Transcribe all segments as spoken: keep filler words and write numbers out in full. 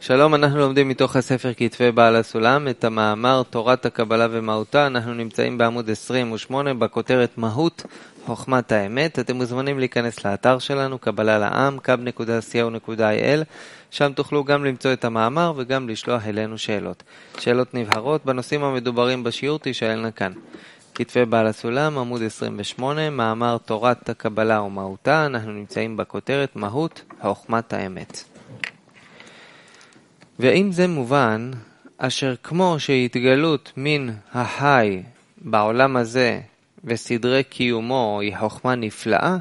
שלום, אנחנו לומדים מתוך הספר כתבי בעל הסולם את המאמר תורת הקבלה ומהותה. אנחנו נמצאים בעמוד עשרים ושמונה בכותרת מהות חוכמת האמת. אתם מוזמנים להיכנס לאתר שלנו קבלה לעם קאב נקודה סי או נקודה איי אל, שם תוכלו גם למצוא את המאמר וגם לשלוח אלינו שאלות. שאלות נבהרות בנושאים המדוברים בשיעור תישאלנה כאן. כתבי בעל הסולם עמוד עשרים ושמונה, מאמר תורת הקבלה ומהותה. אנחנו נמצאים בכותרת מהות חוכמת האמת. ואם זה מובן, אשר כמו שהתגלות מן החי בעולם הזה וסדרי קיומו היא חוכמה נפלאה,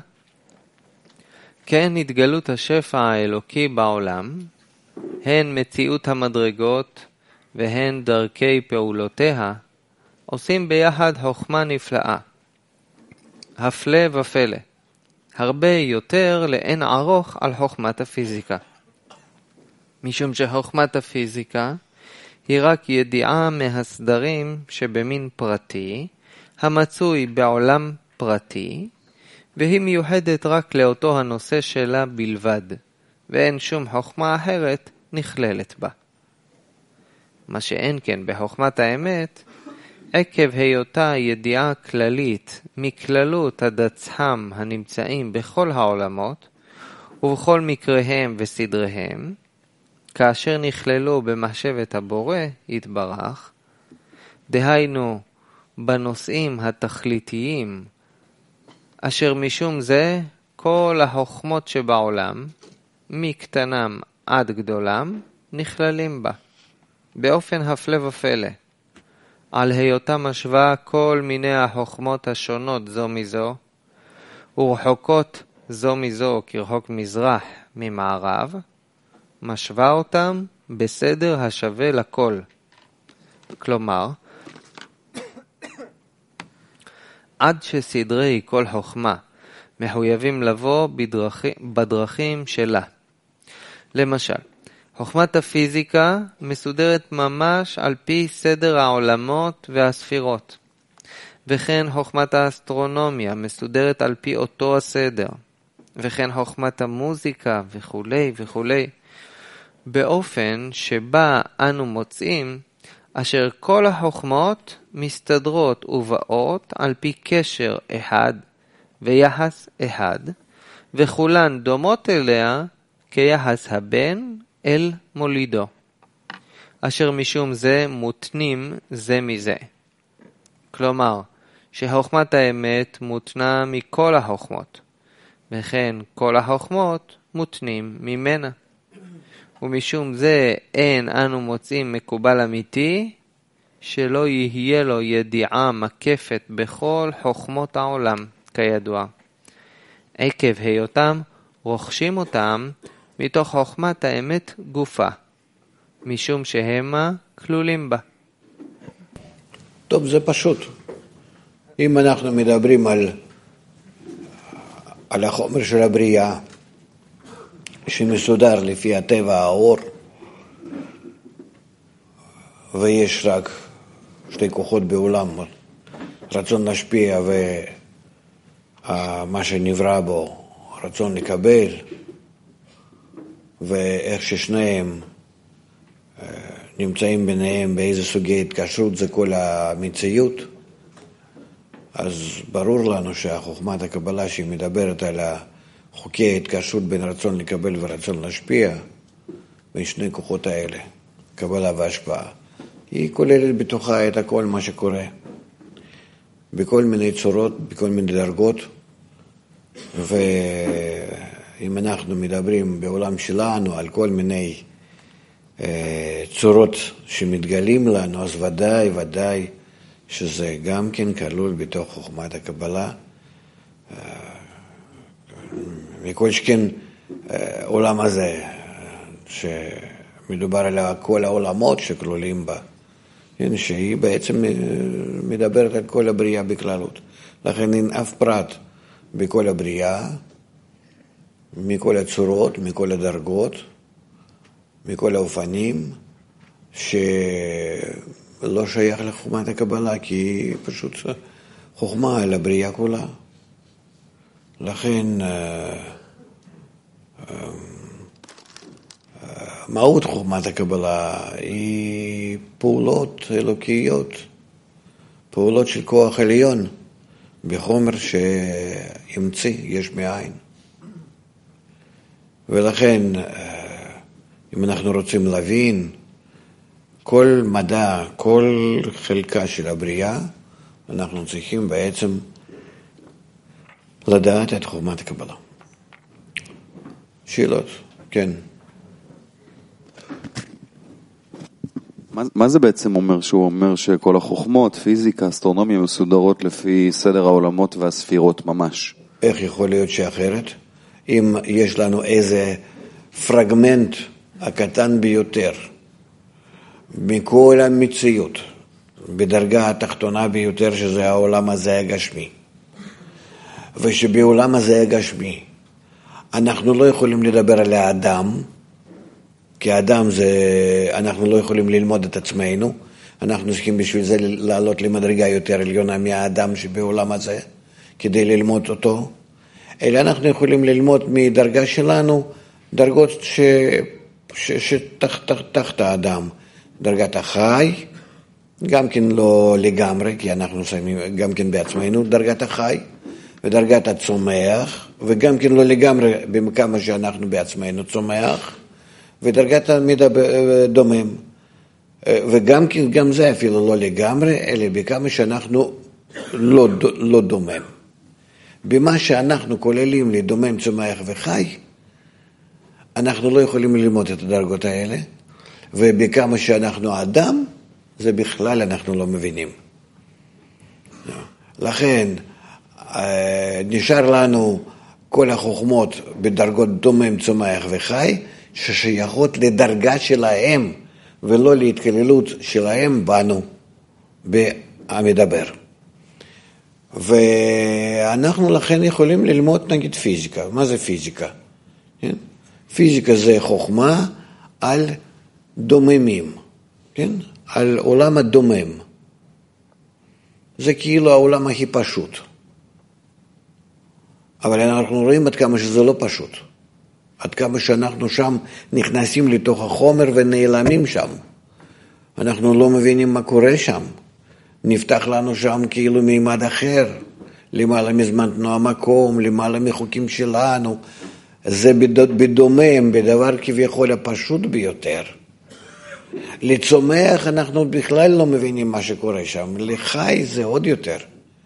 כן התגלות השפע האלוקי בעולם, הן מציאות המדרגות והן דרכי פעולותיה, עושים ביחד חוכמה נפלאה. הפלא ופלא, הרבה יותר לאין ערוך על חוכמת הפיזיקה. משום שחוכמת הפיזיקה היא רק ידיעה מהסדרים שבמין פרטי, המצוי בעולם פרטי, והיא מיוחדת רק לאותו הנושא שלה בלבד, ואין שום חוכמה אחרת נכללת בה. מה שאין כן בחוכמת האמת, עקב היותה ידיעה כללית מכללות הדצחם הנמצאים בכל העולמות, ובכל מקריהם וסדריהם, כאשר נכללו במחשבת הבורא יתברך, דהיינו בנושאים התכליתיים, אשר משום זה כל החוכמות שבעולם, מקטנם עד גדולם, נכללים בה, באופן הפלא ופלא, על היותה משווה כל מיני החוכמות השונות זו מזו, ורחוקות זו מזו כרחוק מזרח ממערב, משווה אותם בסדר השווה לכל. כלומר, עד שסדרי כל חוכמה מחויבים לבוא בדרכים, בדרכים שלה. למשל, חוכמת הפיזיקה מסודרת ממש על פי סדר העולמות והספירות. וכן חוכמת האסטרונומיה מסודרת על פי אותו הסדר. וכן חוכמת המוזיקה וכו' וכו'. באופן שבה אנו מוצאים אשר כל החוכמות מסתדרות ובאות על פי קשר אחד ויחס אחד, וכולן דומות אליה כיחס הבן אל מולידו, אשר משום זה מותנים זה מזה. כלומר, שחוכמת האמת מותנה מכל החוכמות, וכן כל החוכמות מותנים ממנה. ומשום זה אין אנו מוצאים מקובל אמיתי שלא יהיה לו ידיעה מקפת בכל חוכמות העולם, כידוע. עקב היותם רוכשים אותם מתוך חוכמת האמת גופה, משום שהמה כלולים בה. טוב, זה פשוט. אם אנחנו מדברים על, על החומר של הבריאה, שמסודר לפי הטבע האור, ויש רק שתי כוחות בעולם, רצון להשפיע ומה שנברא בו, רצון לקבל, ואיך ששניהם נמצאים ביניהם באיזה סוגי התקשרות זה כל המציאות, אז ברור לנו שהחוכמת הקבלה שהיא מדברת על ה חוקי ההתקשרות בין רצון לקבל ורצון להשפיע, בין שני כוחות האלה, קבלה והשפעה, היא כוללת בתוכה את הכל מה שקורה, בכל מיני צורות, בכל מיני דרגות, ואם אנחנו מדברים בעולם שלנו על כל מיני אה, צורות שמתגלים לנו, אז ודאי, ודאי, שזה גם כן כלול בתוך חוכמת הקבלה, מכל שכן עולם הזה, שמדובר על כל העולמות שכלולים בה, שהיא בעצם מדברת על כל הבריאה בכללות. לכן אין אף פרט בכל הבריאה, מכל הצורות, מכל הדרגות, מכל האופנים, שלא שייך לחוכמת הקבלה, כי היא פשוט חוכמה על הבריאה כולה. לכן מהות חוכמת הקבלה היא פעולות אלוקיות, פעולות של כוח עליון, בחומר שהמציא יש מאין. ולכן, אם אנחנו רוצים להבין כל מדע, כל חלקה של הבריאה, אנחנו צריכים בעצם לדעת את חוכמת הקבלה. שאלות? כן. מה, מה זה בעצם אומר שהוא אומר שכל החוכמות, פיזיקה, אסטרונומיה מסודרות לפי סדר העולמות והספירות ממש? איך יכול להיות שאחרת? אם יש לנו איזה פרגמנט הקטן ביותר מכל המציאות, בדרגה התחתונה ביותר שזה העולם הזה הגשמי, ושבעולם הזה הגשמי אנחנו לא יכולים לדבר על האדם, כי האדם זה, אנחנו לא יכולים ללמוד את עצמנו, אנחנו צריכים בשביל זה לעלות למדרגה יותר עליונה מהאדם שבעולם הזה, כדי ללמוד אותו, אלא אנחנו יכולים ללמוד מדרגה שלנו, דרגות ש, ש, שתחת תחת האדם, דרגת החי, גם כן לא לגמרי, כי אנחנו שמים גם כן בעצמנו דרגת החי, ודרגת הצומח, וגם כן לא לגמרי בכמה שאנחנו בעצמנו צומח, ודרגת המדומם, וגם כן, גם זה אפילו לא לגמרי, אלא בכמה שאנחנו לא, לא דומם. במה שאנחנו כוללים לדומם, צומח וחי, אנחנו לא יכולים ללמוד את הדרגות האלה, ובכמה שאנחנו אדם, זה בכלל אנחנו לא מבינים. לכן, נשאר לנו כל החוכמות בדרגות דומם, צומח וחי, ששייכות לדרגה שלהם, ולא להתכללות שלהם בנו, במדבר. ואנחנו לכן יכולים ללמוד נגיד פיזיקה. מה זה פיזיקה? כן? פיזיקה זה חוכמה על דוממים, כן? על עולם הדומם. זה כאילו העולם הכי פשוט. אבל אנחנו רואים עד כמה שזה לא פשוט. עד כמה שאנחנו שם נכנסים לתוך החומר ונעלמים שם. אנחנו לא מבינים מה קורה שם. נפתח לנו שם כאילו מימד אחר, למעלה מזמן תנועה מקום, למעלה מחוקים שלנו. זה בדומם, בדבר כביכול הפשוט ביותר. לצומח אנחנו בכלל לא מבינים מה שקורה שם. לחי זה עוד יותר.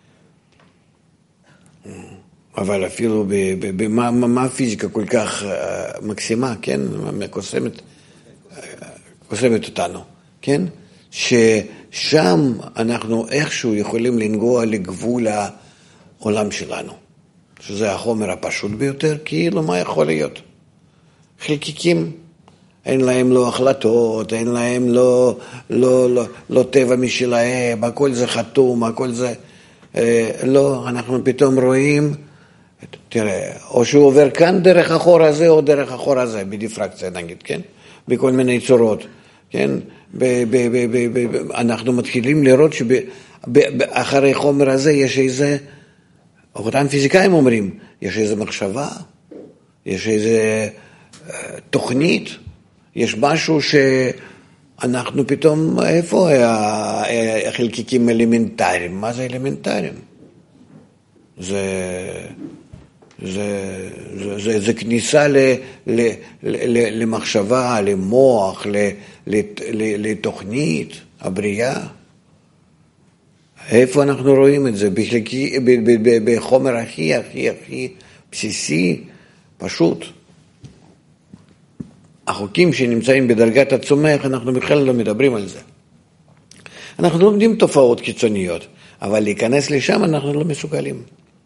אבל אפילו במה מה הפיזיקה כל כך מקסימה, כן? קוסמת, קוסמת אותנו, כן? ששם אנחנו איכשהו יכולים לנגוע לגבול העולם שלנו, שזה החומר הפשוט ביותר, כאילו מה יכול להיות? חלקיקים, אין להם לא החלטות, אין להם לא, לא, לא, לא טבע משלהם, הכל זה חתום, הכל זה, אה, לא, אנחנו פתאום רואים, תראה, או שהוא עובר כאן דרך החור הזה, או דרך החור הזה, בדיפרקציה נגיד, כן? בכל מיני צורות, כן? ב, ב, ב, ב, ב, אנחנו מתחילים לראות שאחרי חומר הזה יש איזה, אותם פיזיקאים אומרים, יש איזה מחשבה, יש איזה תוכנית, יש משהו שאנחנו פתאום, איפה החלקיקים אלמנטריים? מה זה אלמנטריים? זה, זה, זה, זה, זה כניסה ל, ל, ל, למחשבה, למוח, ל, ל, ל, לתוכנית, הבריאה. איפה אנחנו רואים את זה? בחלקי, ב, ב, ב, בחומר הכי, הכי, הכי בסיסי, פשוט. החוקים שנמצאים בדרגת הצומח, אנחנו בכלל לא מדברים על זה. אנחנו לומדים תופעות קיצוניות, אבל להיכנס לשם אנחנו לא מסוגלים.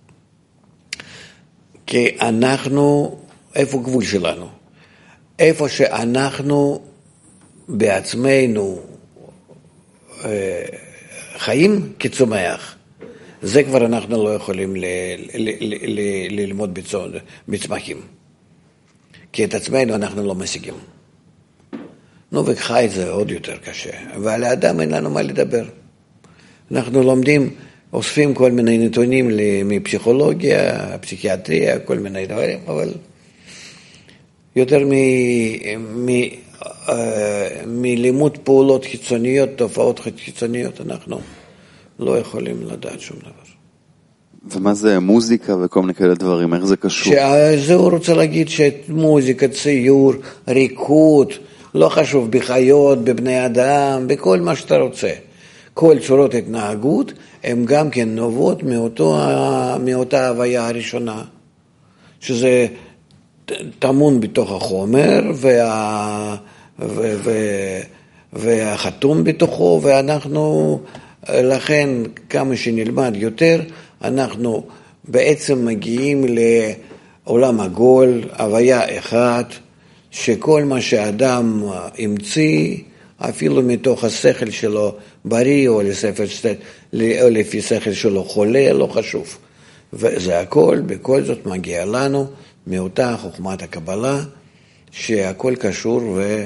כי אנחנו, איפה גבול שלנו? איפה שאנחנו בעצמנו אה, חיים כצומח, זה כבר אנחנו לא יכולים ל, ל, ל, ל, ללמוד בצמחים. כי את עצמנו אנחנו לא משיגים. נו, וחי זה עוד יותר קשה, ועל האדם אין לנו מה לדבר. אנחנו לומדים, אוספים כל מיני נתונים מפסיכולוגיה, פסיכיאטריה, כל מיני דברים, אבל יותר מלימוד פעולות חיצוניות, תופעות חיצוניות, אנחנו לא יכולים לדעת שום דבר. ומה זה מוזיקה וכל מיני כאלה דברים? איך זה קשור? שזה הוא רוצה להגיד שמוזיקה, ציור, ריקוד, לא חשוב, בחיות, בבני אדם, בכל מה שאתה רוצה. כל צורות התנהגות, הן גם כן נובעות מאותו, מאותה הוויה הראשונה, שזה טמון בתוך החומר, וה, ו, ו, והחתום בתוכו, ואנחנו, לכן, כמה שנלמד יותר, אנחנו בעצם מגיעים לעולם עגול, הוויה אחת, שכל מה שאדם המציא, אפילו מתוך השכל שלו בריא, או, לספר, או לפי שכל שלו חולה, לא חשוב. וזה הכל, בכל זאת מגיע לנו מאותה חוכמת הקבלה, שהכל קשור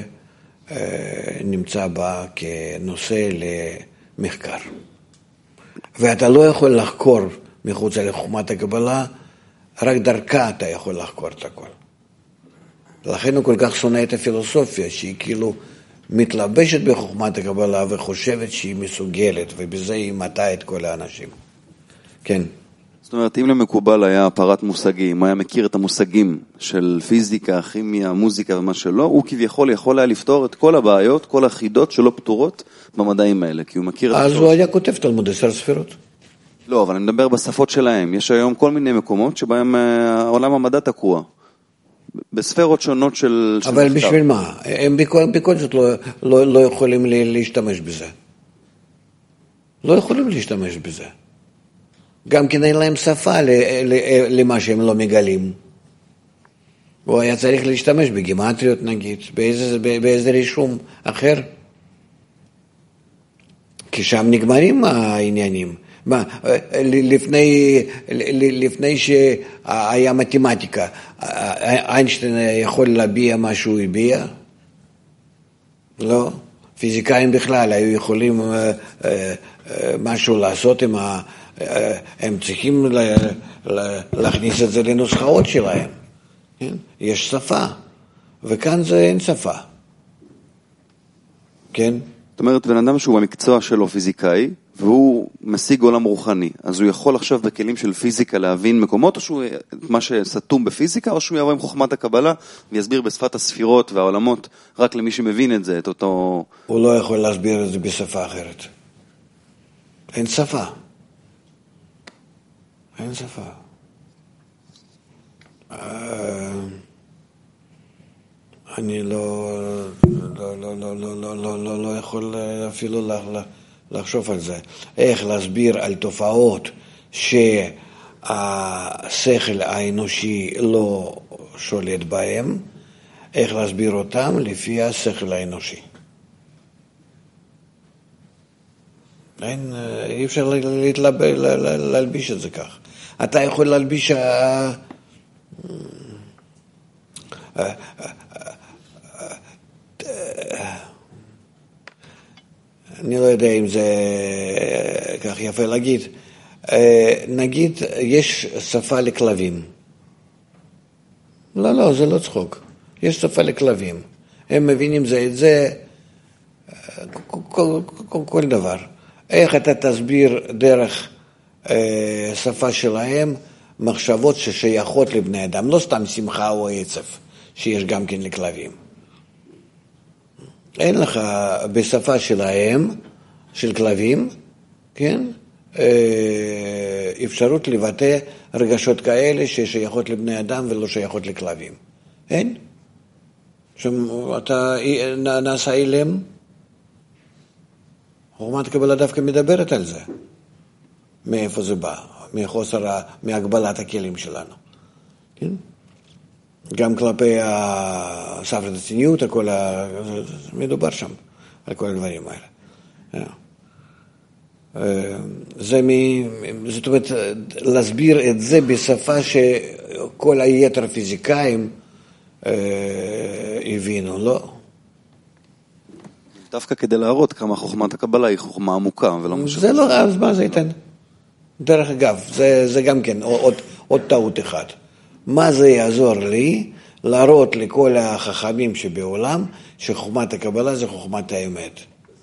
ונמצא בה כנושא למחקר. ואתה לא יכול לחקור מחוץ לחוכמת הקבלה, רק דרכה אתה יכול לחקור את הכל. לכן הוא כל כך שונא את הפילוסופיה, שהיא כאילו מתלבשת בחוכמת הקבלה וחושבת שהיא מסוגלת, ובזה היא מטעה את כל האנשים. כן. זאת אומרת, אם למקובל היה פרת מושגים, היה מכיר את המושגים של פיזיקה, כימיה, מוזיקה ומה שלא, הוא כביכול יכול היה לפתור את כל הבעיות, כל החידות שלא פתורות במדעים האלה, כי הוא מכיר את אז הוא היה כותב תלמוד עשר ספירות. לא, אבל אני מדבר בשפות שלהם. יש היום כל מיני מקומות שבהם העולם המדע תקוע. בספירות שונות של... אבל של בשביל מה? הם בכל, בכל זאת לא, לא, לא יכולים להשתמש בזה. לא יכולים להשתמש בזה. גם כן אין להם שפה למה שהם לא מגלים. הוא היה צריך להשתמש בגימטריות נגיד, באיזה, באיזה רישום אחר. כי שם נגמרים העניינים. מה, לפני, לפני שהיה מתמטיקה, איינשטיין יכול להביע מה שהוא הביע? לא. פיזיקאים בכלל היו יכולים משהו לעשות עם ה... הם צריכים להכניס את זה לנוסחאות שלהם. יש שפה, וכאן זה אין שפה. כן? זאת אומרת, בן אדם שהוא במקצוע שלו פיזיקאי, והוא משיג עולם רוחני, אז הוא יכול עכשיו בכלים של פיזיקה להבין מקומות, או שהוא, מה שסתום בפיזיקה, או שהוא יבוא עם חוכמת הקבלה, ויסביר בשפת הספירות והעולמות, רק למי שמבין את זה, את אותו... הוא לא יכול להסביר את זה בשפה אחרת. אין שפה. אין שפה. אני לא, לא, לא, לא, לא, לא, לא, לא, לא יכול אפילו לחשוב על זה. איך להסביר על תופעות שהשכל האנושי לא שולט בהם, איך להסביר אותם לפי השכל האנושי. אין, אי אפשר להלביש את זה כך. אתה יכול להלביש... אני לא יודע אם זה כך יפה להגיד. נגיד, יש שפה לכלבים. לא, לא, זה לא צחוק. יש שפה לכלבים. הם מבינים זה את זה, כל, כל, כל, כל דבר. איך אתה תסביר דרך אה, שפה שלהם מחשבות ששייכות לבני אדם, לא סתם שמחה או עצב, שיש גם כן לכלבים. אין לך בשפה שלהם, של כלבים, כן, אה, אפשרות לבטא רגשות כאלה ששייכות לבני אדם ולא שייכות לכלבים. אין? שאתה נעשה אילם, חוכמת הקבלה דווקא מדברת על זה. מאיפה זה בא? מחוסר, מהגבלת הכלים שלנו. כן? גם כלפי הספרת הצניעות, הכל ה... מדובר שם על כל הדברים האלה. זה מ... זאת אומרת, להסביר את זה בשפה שכל היתר פיזיקאים הבינו, לא? דווקא כדי להראות כמה חוכמת הקבלה היא חוכמה עמוקה ולא משהו. זה לא, אז מה זה ייתן? דרך אגב, זה, זה גם כן עוד, עוד טעות אחת. מה זה יעזור לי להראות לכל החכמים שבעולם שחוכמת הקבלה זה חוכמת האמת.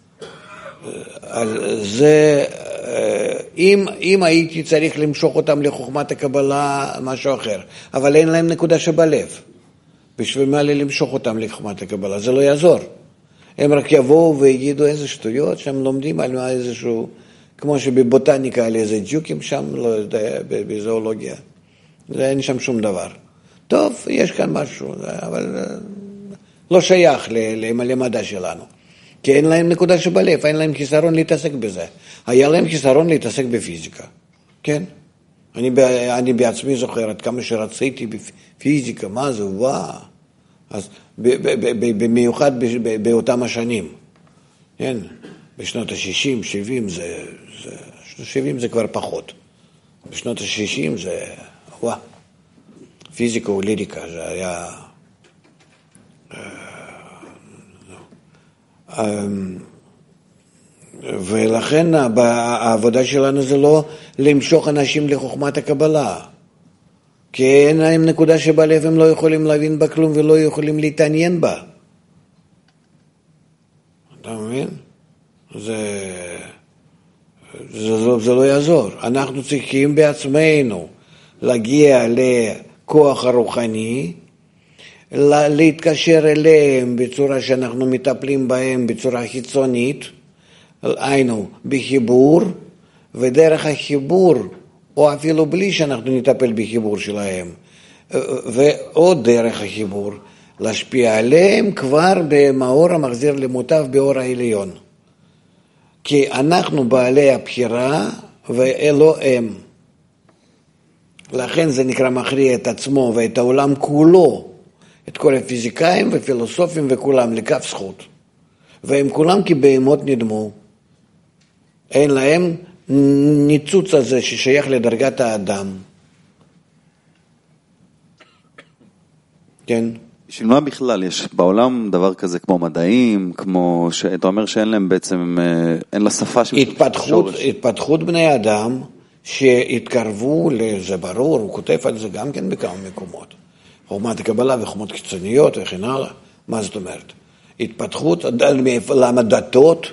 זה, אם, אם הייתי צריך למשוך אותם לחוכמת הקבלה, משהו אחר, אבל אין להם נקודה שבלב. בשביל מה לי למשוך אותם לחוכמת הקבלה? זה לא יעזור. הם רק יבואו ויגידו איזה שטויות שהם לומדים על מה איזשהו, כמו שבבוטניקה על איזה ג'וקים שם, לא יודע, בזואולוגיה. אין שם שום דבר. טוב, יש כאן משהו, אבל לא שייך למדע שלנו. כי אין להם נקודה שבלב, אין להם חיסרון להתעסק בזה. היה להם חיסרון להתעסק בפיזיקה. כן? אני, אני בעצמי זוכר עד כמה שרציתי בפיזיקה, מה זה, וואו. אז במיוחד באותם השנים. כן? בשנות ה-שישים, שבעים זה, זה, שבעים זה כבר פחות. בשנות ה-שישים זה, וואו. פיזיקה וליריקה, זה היה... ולכן העבודה שלנו זה לא למשוך אנשים לחוכמת הקבלה, כי אין להם נקודה שבלב הם לא יכולים להבין בה כלום ולא יכולים להתעניין בה. אתה מבין? זה, זה, זה לא יעזור. אנחנו צריכים בעצמנו להגיע לכוח הרוחני, להתקשר אליהם בצורה שאנחנו מטפלים בהם בצורה חיצונית, היינו בחיבור, ודרך החיבור, או אפילו בלי שאנחנו נטפל בחיבור שלהם, ועוד דרך החיבור, להשפיע עליהם כבר במאור המחזיר למוטב באור העליון. כי אנחנו בעלי הבחירה ואלו הם. לכן זה נקרא מכריע את עצמו ואת העולם כולו, את כל הפיזיקאים ופילוסופים וכולם לכף זכות. והם כולם כבהמות נדמו. אין להם ניצוץ הזה ששייך לדרגת האדם. כן? בשביל מה בכלל יש בעולם דבר כזה כמו מדעים, כמו שאתה אומר שאין להם בעצם, אין לה שפה של התפתחות, התפתחות בני אדם שהתקרבו לזה ברור, הוא כותב על זה גם כן בכמה מקומות. חוכמת הקבלה וחוכמות קיצוניות וכן הלאה. מה זאת אומרת? התפתחות, למה דתות?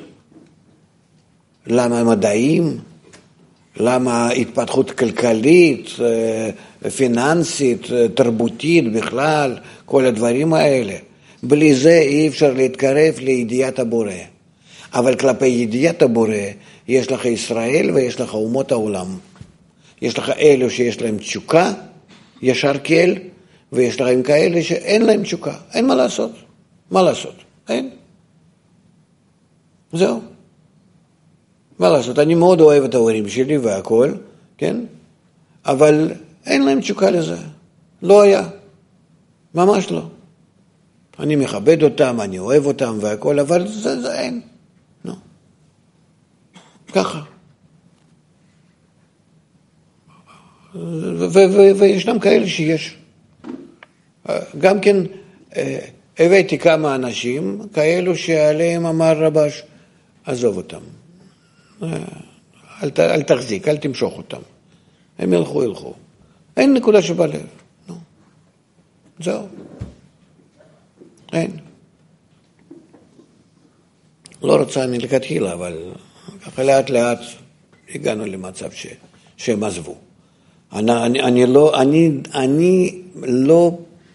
למה מדעים? למה התפתחות כלכלית, פיננסית, תרבותית בכלל, כל הדברים האלה. בלי זה אי אפשר להתקרב לידיעת הבורא. אבל כלפי ידיעת הבורא יש לך ישראל ויש לך אומות העולם. יש לך אלו שיש להם תשוקה, ישר כל, ויש לכם כאלה שאין להם תשוקה. אין מה לעשות. מה לעשות? אין. זהו. מה לעשות? אני מאוד אוהב את ההורים שלי והכל, כן? אבל אין להם תשוקה לזה. לא היה. ממש לא. אני מכבד אותם, אני אוהב אותם והכל, אבל זה, זה אין. לא. ככה. וישנם כאלה שיש. גם כן הבאתי כמה אנשים, כאלו שעליהם אמר רבש, עזוב אותם. אל, אל תחזיק, אל תמשוך אותם. הם ילכו, ילכו. אין נקודה שבלב. נו. זהו. אין. לא רוצה אני לכתחילה, אבל ככה לאט לאט הגענו למצב ש, שהם עזבו. אני, אני, אני לא, אני, אני לא,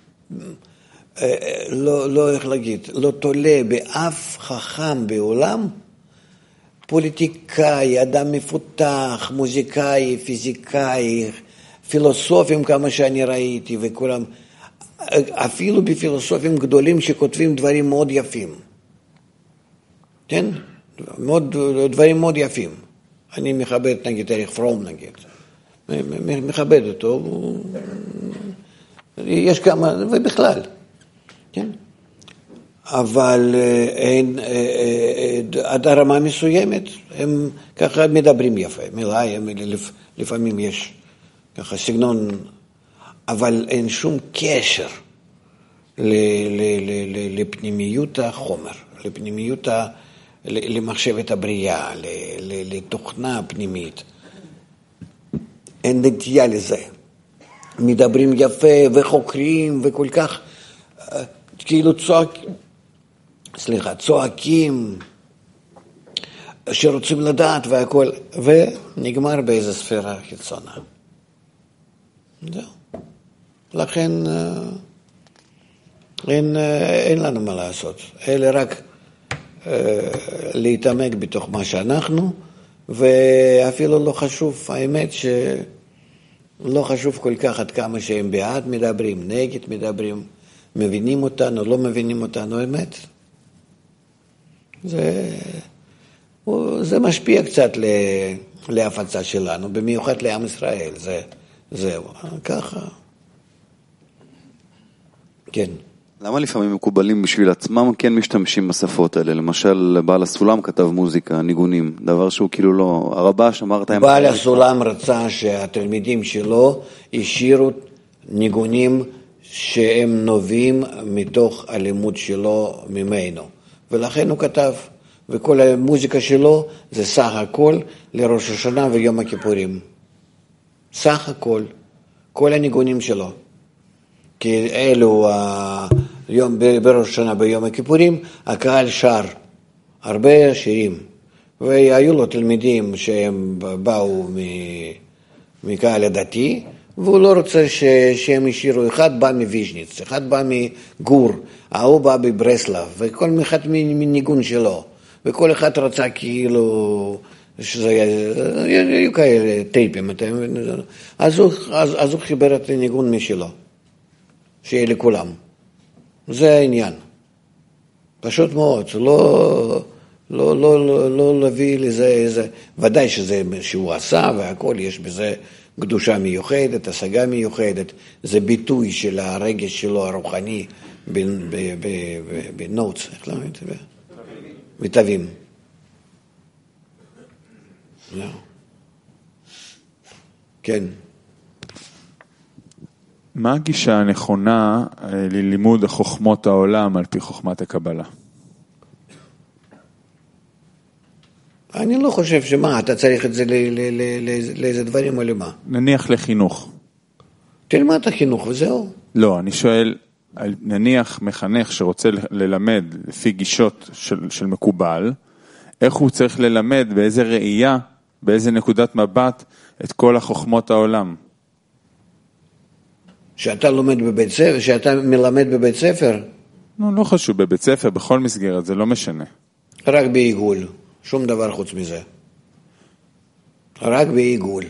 לא, לא, איך להגיד, לא תולה באף חכם בעולם, פוליטיקאי, אדם מפותח, מוזיקאי, פיזיקאי, פילוסופים כמה שאני ראיתי וכולם, אפילו בפילוסופים גדולים שכותבים דברים מאוד יפים. כן? מאוד, דברים מאוד יפים. אני מכבד, נגיד, אריך פרום, נגיד. מכבד אותו. יש כמה, ובכלל. כן? אבל אין, עד הרמה מסוימת, הם ככה מדברים יפה. מילה, הם, לפעמים יש ככה סגנון, אבל אין שום קשר ל, ל, ל, ל, לפנימיות החומר, לפנימיות, ה, למחשבת הבריאה, ל, ל, לתוכנה הפנימית. אין נטייה לזה. מדברים יפה וחוקרים וכל כך, כאילו צועק, סליחה, צועקים, שרוצים לדעת והכל, ונגמר באיזו ספירה חיצונה. זהו. לכן אין, אין לנו מה לעשות, אלא רק אה, להתעמק בתוך מה שאנחנו, ואפילו לא חשוב, האמת שלא חשוב כל כך עד כמה שהם בעד מדברים, נגד מדברים, מבינים אותנו, לא מבינים אותנו, האמת. זה, זה משפיע קצת להפצה שלנו, במיוחד לעם ישראל, זה, זהו, ככה. כן. למה לפעמים מקובלים בשביל עצמם כן משתמשים בשפות האלה? למשל, בעל הסולם כתב מוזיקה, ניגונים, דבר שהוא כאילו לא... הרבש אמרת... בעל הסולם רצה שהתלמידים שלו ישירו ניגונים שהם נובעים מתוך הלימוד שלו ממנו. ולכן הוא כתב, וכל המוזיקה שלו זה סך הכל לראש השנה ויום הכיפורים. סך הכל, כל הניגונים שלו. כי אלו היום בראש השנה ביום הכיפורים, הקהל שר הרבה שירים, והיו לו תלמידים שהם באו מקהל הדתי, והוא לא רוצה שהם ישירו, אחד בא מוויז'ניץ, אחד בא מגור, ההוא בא בברסלב, וכל אחד מניגון שלו, וכל אחד רצה כאילו, שזה היו כאלה טייפים, אז הוא, אז, אז הוא חיבר את הניגון משלו. שיהיה לכולם. זה העניין. פשוט מאוד, לא, לא, לא, לא, לא להביא לזה איזה, ודאי שזה שהוא עשה והכל, יש בזה קדושה מיוחדת, השגה מיוחדת, זה ביטוי של הרגש שלו הרוחני בנוטס, איך לא יודעת? בתווים. לא. כן. מה הגישה הנכונה ללימוד חוכמות העולם על פי חוכמת הקבלה? אני לא חושב שמה, אתה צריך את זה לאיזה דברים או למה. נניח לחינוך. תלמד את החינוך וזהו. לא, אני שואל, נניח מחנך שרוצה ללמד לפי גישות של, של מקובל, איך הוא צריך ללמד, באיזה ראייה, באיזה נקודת מבט, את כל החוכמות העולם? שאתה לומד בבית ספר, שאתה מלמד בבית ספר? לא, לא חשוב, בבית ספר, בכל מסגרת, זה לא משנה. רק בעיגול, שום דבר חוץ מזה. רק בעיגול.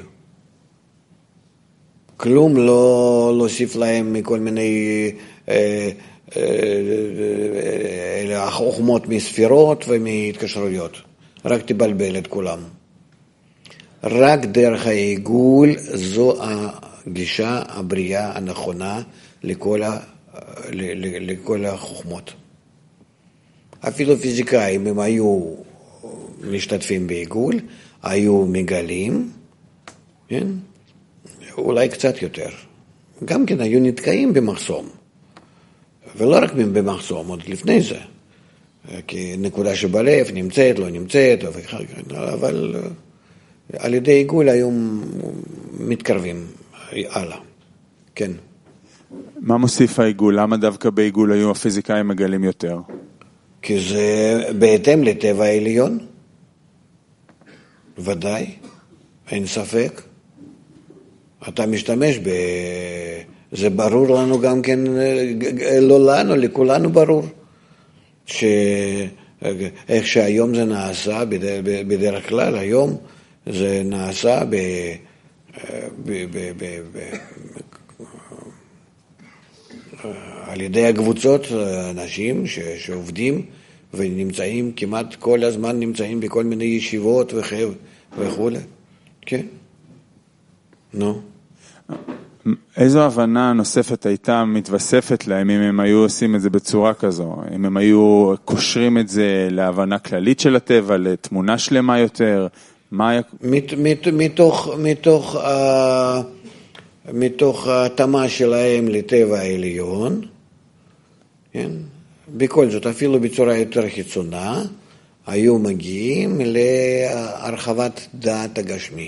כלום לא להוסיף להם מכל מיני אה, אה, אה, חוכמות מספירות ומהתקשרויות. רק תבלבל את כולם. רק דרך העיגול זו הגישה הבריאה הנכונה לכל, ה, לכל החוכמות. אפילו פיזיקאים, הם היו משתתפים בעיגול, היו מגלים, כן? אולי קצת יותר. גם כן היו נתקעים במחסום. ולא רק במחסום, עוד לפני זה. כי נקודה שבלב נמצאת, לא נמצאת, אבל על ידי עיגול היו מתקרבים הלאה. כן. מה מוסיף העיגול? למה דווקא בעיגול היו הפיזיקאים מגלים יותר? כי זה בהתאם לטבע העליון. ודאי, אין ספק. אתה משתמש ב... זה ברור לנו גם כן, לא לנו, לכולנו ברור. שאיך שהיום זה נעשה, בדרך כלל היום זה נעשה ב... ב... ב... ב... ב... על ידי הקבוצות, אנשים ש... שעובדים ונמצאים, כמעט כל הזמן נמצאים בכל מיני ישיבות וכו'. כן. נו. איזו הבנה נוספת הייתה מתווספת להם אם הם היו עושים את זה בצורה כזו? אם הם היו קושרים את זה להבנה כללית של הטבע, לתמונה שלמה יותר? מה היה... מת, מת, מתוך, מתוך, uh, מתוך התאמה שלהם לטבע העליון, כן? בכל זאת, אפילו בצורה יותר חיצונה, היו מגיעים להרחבת דעת הגשמי.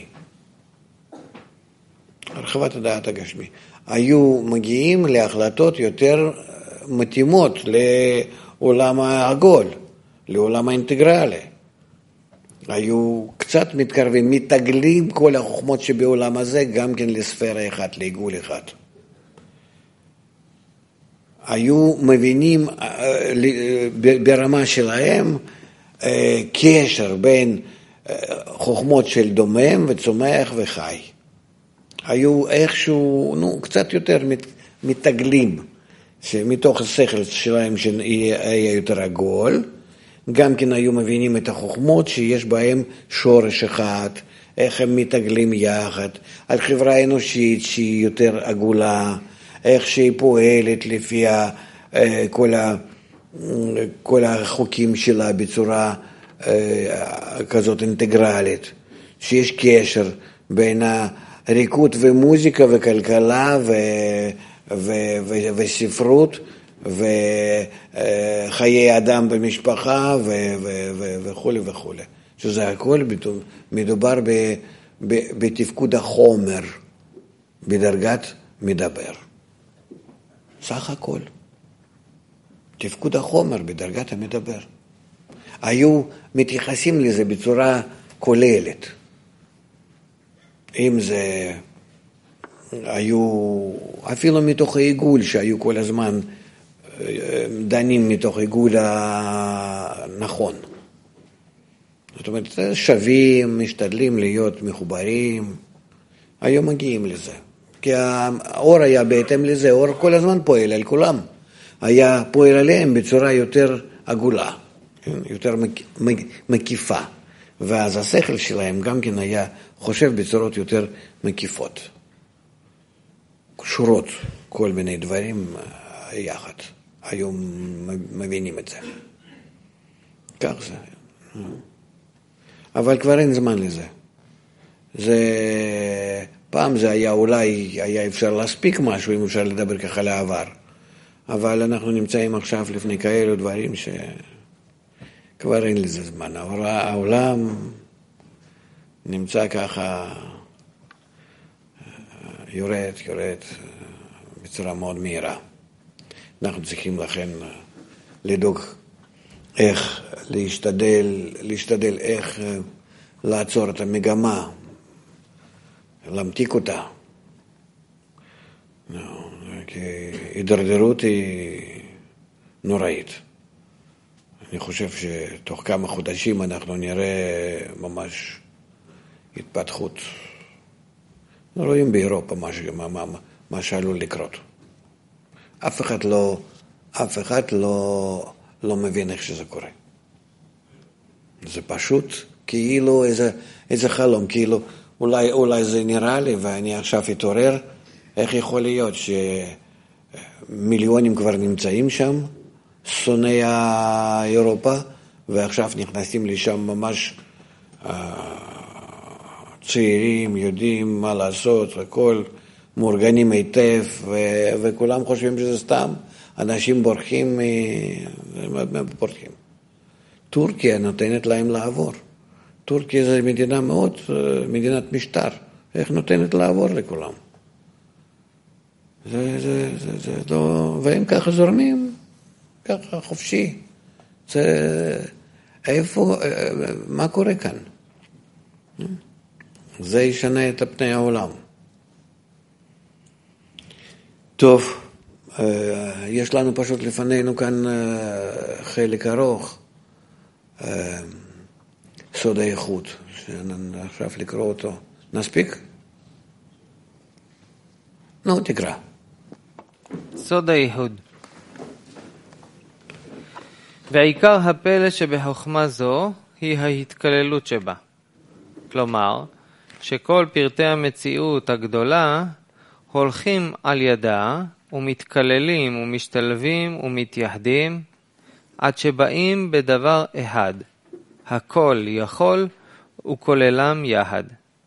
הרחבת הדעת הגשמי. היו מגיעים להחלטות יותר מתאימות לעולם העגול, לעולם האינטגרלי. היו קצת מתקרבים, מתגלים כל החוכמות שבעולם הזה, גם כן לספירה אחת, לעיגול אחד. היו מבינים ברמה שלהם קשר בין חוכמות של דומם וצומח וחי. היו איכשהו, נו, קצת יותר מתגלים, שמתוך השכל שלהם שהיה יותר עגול, גם כן היו מבינים את החוכמות שיש בהם שורש אחד, איך הם מתגלים יחד, על חברה אנושית שהיא יותר עגולה, איך שהיא פועלת לפי כל, ה, כל החוקים שלה בצורה כזאת אינטגרלית, שיש קשר בין הריקוד ומוזיקה וכלכלה ו, ו, ו, וספרות, וחיי אדם במשפחה וכו' וכו'. שזה הכל מדובר בתפקוד החומר, בדרגת מדבר. סך הכל. תפקוד החומר בדרגת המדבר. היו מתייחסים לזה בצורה כוללת. אם זה היו, אפילו מתוך העיגול שהיו כל הזמן דנים מתוך עיגול הנכון. זאת אומרת, שווים, משתדלים להיות מחוברים, היו מגיעים לזה. כי האור היה בהתאם לזה, האור כל הזמן פועל על כולם. היה פועל עליהם בצורה יותר עגולה, יותר מקיפה. ואז השכל שלהם גם כן היה חושב בצורות יותר מקיפות. שורות, כל מיני דברים יחד. היום מבינים את זה. כך זה. אבל כבר אין זמן לזה. זה, פעם זה היה אולי, היה אפשר להספיק משהו, אם אפשר לדבר ככה לעבר. אבל אנחנו נמצאים עכשיו לפני כאלו דברים שכבר אין לזה זמן. העולם נמצא ככה, יורד, יורד, בצורה מאוד מהירה. אנחנו צריכים לכן לדאוג איך להשתדל, להשתדל איך לעצור את המגמה, להמתיק אותה. כי הידרדרות היא נוראית. אני חושב שתוך כמה חודשים אנחנו נראה ממש התפתחות. רואים באירופה מה, מה, מה, מה שעלול לקרות. אף אחד לא, אף אחד לא, לא מבין איך שזה קורה. זה פשוט כאילו איזה, איזה חלום, כאילו אולי, אולי זה נראה לי ואני עכשיו אתעורר, איך יכול להיות שמיליונים כבר נמצאים שם, שונאי אירופה, ועכשיו נכנסים לשם ממש צעירים, יודעים מה לעשות, הכל מאורגנים היטב, ו- וכולם חושבים שזה סתם. אנשים בורחים, בורחים. טורקיה נותנת להם לעבור. טורקיה זה מדינה מאוד, מדינת משטר. איך נותנת לעבור לכולם? זה, זה, זה, זה לא, והם ככה זורמים, ככה חופשי. זה, איפה, מה קורה כאן? זה ישנה את פני העולם. טוב, יש לנו פשוט לפנינו כאן חלק ארוך, סוד האיכות, שעכשיו לקרוא אותו. נספיק? נו, תקרא. סוד הייחוד. ועיקר הפלא שבחוכמה זו היא ההתכללות שבה. כלומר, שכל פרטי המציאות הגדולה הולכים על ידה ומתכללים ומשתלבים ומתייחדים עד שבאים בדבר אחד, הכל יכול וכוללם יחד.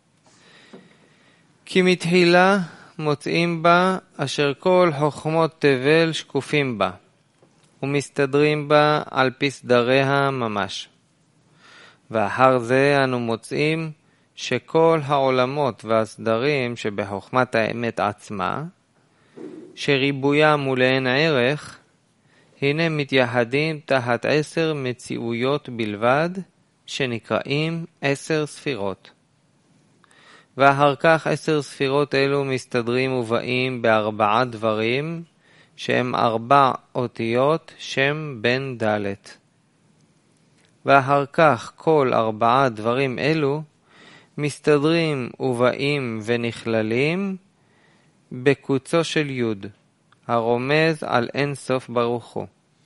כי מתחילה מוצאים בה אשר כל חוכמות תבל שקופים בה ומסתדרים בה על פי סדריה ממש. ואחר זה אנו מוצאים שכל העולמות והסדרים שבחוכמת האמת עצמה, שריבויה מולאין ערך, הנה מתייחדים תחת עשר מציאויות בלבד, שנקראים עשר ספירות. ואחר כך עשר ספירות אלו מסתדרים ובאים בארבעה דברים, שהם ארבע אותיות שם בן דלת. ואחר כך כל ארבעה דברים אלו מסתדרים ובאים ונכללים בקוצו של יוד, הרומז על אין סוף ברוך הוא.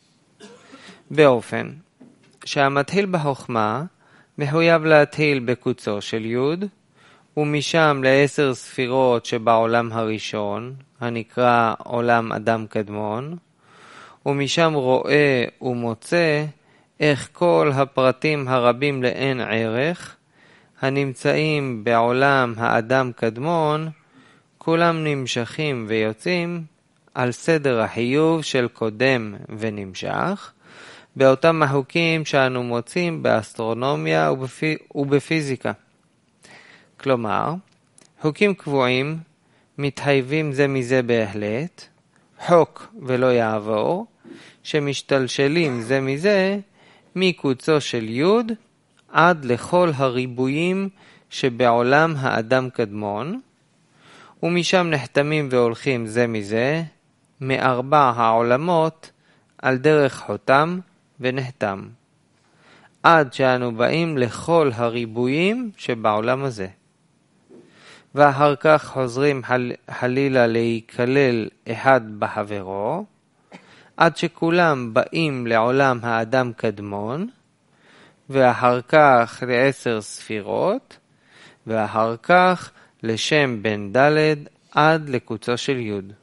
באופן שהמתחיל בחוכמה מחויב להתחיל בקוצו של יוד, ומשם לעשר ספירות שבעולם הראשון, הנקרא עולם אדם קדמון, ומשם רואה ומוצא איך כל הפרטים הרבים לאין ערך, הנמצאים בעולם האדם קדמון, כולם נמשכים ויוצאים על סדר החיוב של קודם ונמשך, באותם החוקים שאנו מוצאים באסטרונומיה ובפי... ובפיזיקה. כלומר, חוקים קבועים מתחייבים זה מזה בהחלט, חוק ולא יעבור, שמשתלשלים זה מזה מקוצו של יוד עד לכל הריבועים שבעולם האדם קדמון, ומשם נחתמים והולכים זה מזה מארבע העולמות על דרך חותם ונחתם, עד שאנו באים לכל הריבועים שבעולם הזה. ואחר כך חוזרים חל... חלילה להיכלל אחד בחברו, עד שכולם באים לעולם האדם קדמון, ואחר כך לעשר ספירות, ואחר כך לשם בן דלת עד לקוצו של יוד.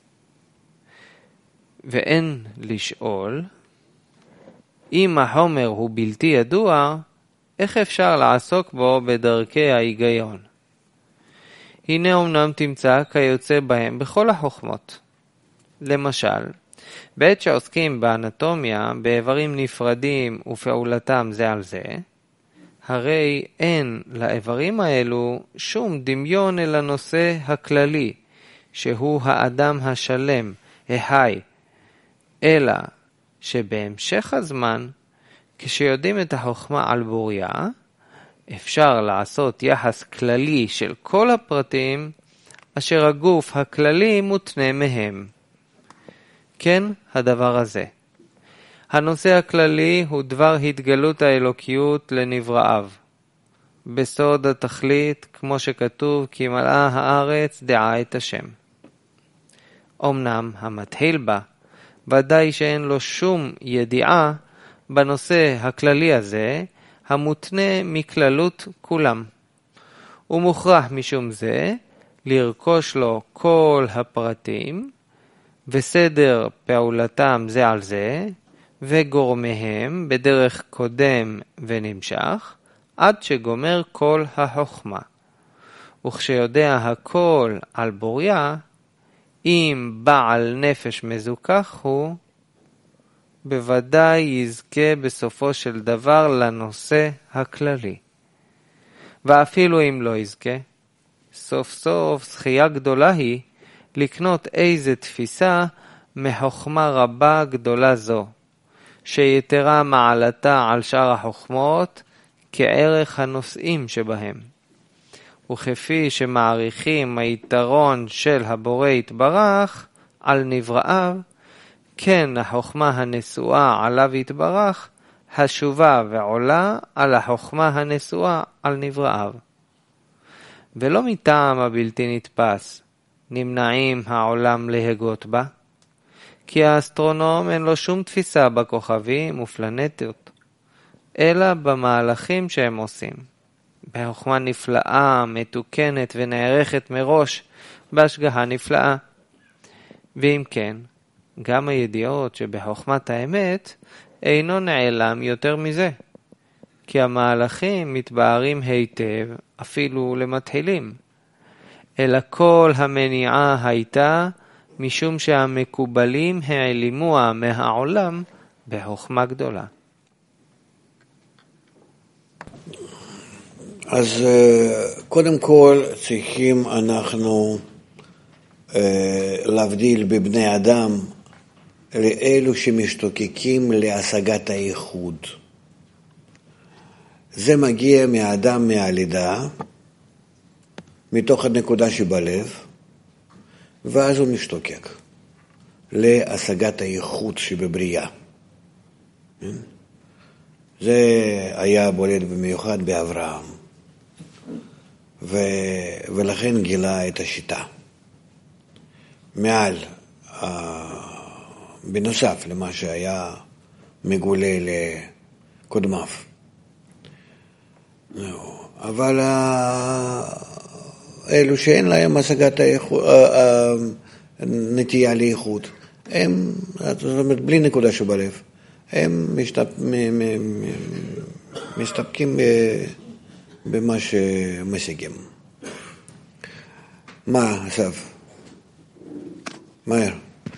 ואין לשאול, אם החומר הוא בלתי ידוע, איך אפשר לעסוק בו בדרכי ההיגיון? הנה אומנם תמצא כיוצא בהם בכל החוכמות. למשל, בעת שעוסקים באנטומיה, באיברים נפרדים ופעולתם זה על זה, הרי אין לאיברים האלו שום דמיון אל הנושא הכללי, שהוא האדם השלם, ההי, אלא שבהמשך הזמן, כשיודעים את החוכמה על בוריה, אפשר לעשות יחס כללי של כל הפרטים, אשר הגוף הכללי מותנה מהם. כן, הדבר הזה. הנושא הכללי הוא דבר התגלות האלוקיות לנבראיו. בסוד התכלית, כמו שכתוב, כי מלאה הארץ דעה את השם. אמנם המתחיל בה, ודאי שאין לו שום ידיעה בנושא הכללי הזה, המותנה מכללות כולם. הוא מוכרח משום זה לרכוש לו כל הפרטים, וסדר פעולתם זה על זה, וגורמיהם בדרך קודם ונמשך, עד שגומר כל החוכמה. וכשיודע הכל על בוריה, אם בעל נפש מזוכח הוא, בוודאי יזכה בסופו של דבר לנושא הכללי. ואפילו אם לא יזכה, סוף סוף זכייה גדולה היא לקנות איזה תפיסה מחוכמה רבה גדולה זו, שיתרה מעלתה על שאר החוכמות כערך הנושאים שבהם. וכפי שמעריכים היתרון של הבורא יתברך על נבראיו, כן החוכמה הנשואה עליו יתברך, השובה ועולה על החוכמה הנשואה על נבראיו. ולא מטעם הבלתי נתפס, נמנעים העולם להגות בה, כי האסטרונום אין לו שום תפיסה בכוכבים ופלנטות, אלא במהלכים שהם עושים. בחוכמה נפלאה, מתוקנת ונערכת מראש, בהשגחה נפלאה. ואם כן, גם הידיעות שבחוכמת האמת אינו נעלם יותר מזה, כי המהלכים מתבהרים היטב אפילו למתחילים, אלא כל המניעה הייתה משום שהמקובלים העלימוה מהעולם בחוכמה גדולה. אז קודם כל צריכים אנחנו להבדיל בבני אדם לאלו שמשתוקקים להשגת הייחוד. זה מגיע מהאדם מהלידה, מתוך הנקודה שבלב, ואז הוא משתוקק להשגת הייחוד שבבריאה. זה היה בולט במיוחד באברהם, ו... ולכן גילה את השיטה. מעל, בנוסף למה שהיה מגולה לקודמיו. אבל אלו שאין להם השגת נטייה לייחוד, הם, זאת אומרת, בלי נקודה שבלב, הם מסתפקים במה שמשיגים. מה, אסף? מהר.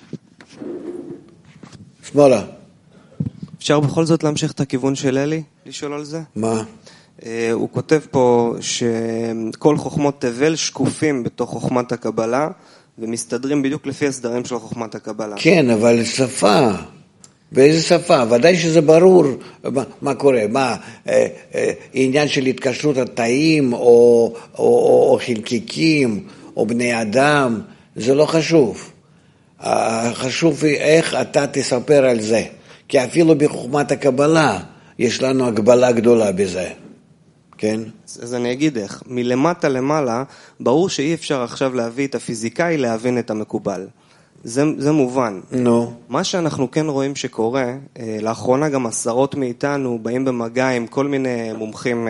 שמאלה. אפשר בכל זאת להמשיך את הכיוון של אלי? לשאול על זה? מה? הוא כותב פה שכל חוכמות תבל שקופים בתוך חוכמת הקבלה, ומסתדרים בדיוק לפי הסדרים של חוכמת הקבלה. כן, אבל שפה. באיזה שפה? ודאי שזה ברור מה, מה קורה. מה, אה, אה, עניין של התקשרות התאים, או, או, או, או חלקיקים, או בני אדם, זה לא חשוב. חשוב איך אתה תספר על זה. כי אפילו בחוכמת הקבלה יש לנו הגבלה גדולה בזה. כן? אז אני אגיד איך. מלמטה למעלה, ברור שאי אפשר עכשיו להביא את הפיזיקאי להבין את המקובל. זה, זה מובן. נו. No. מה שאנחנו כן רואים שקורה, לאחרונה גם עשרות מאיתנו באים במגע עם כל מיני מומחים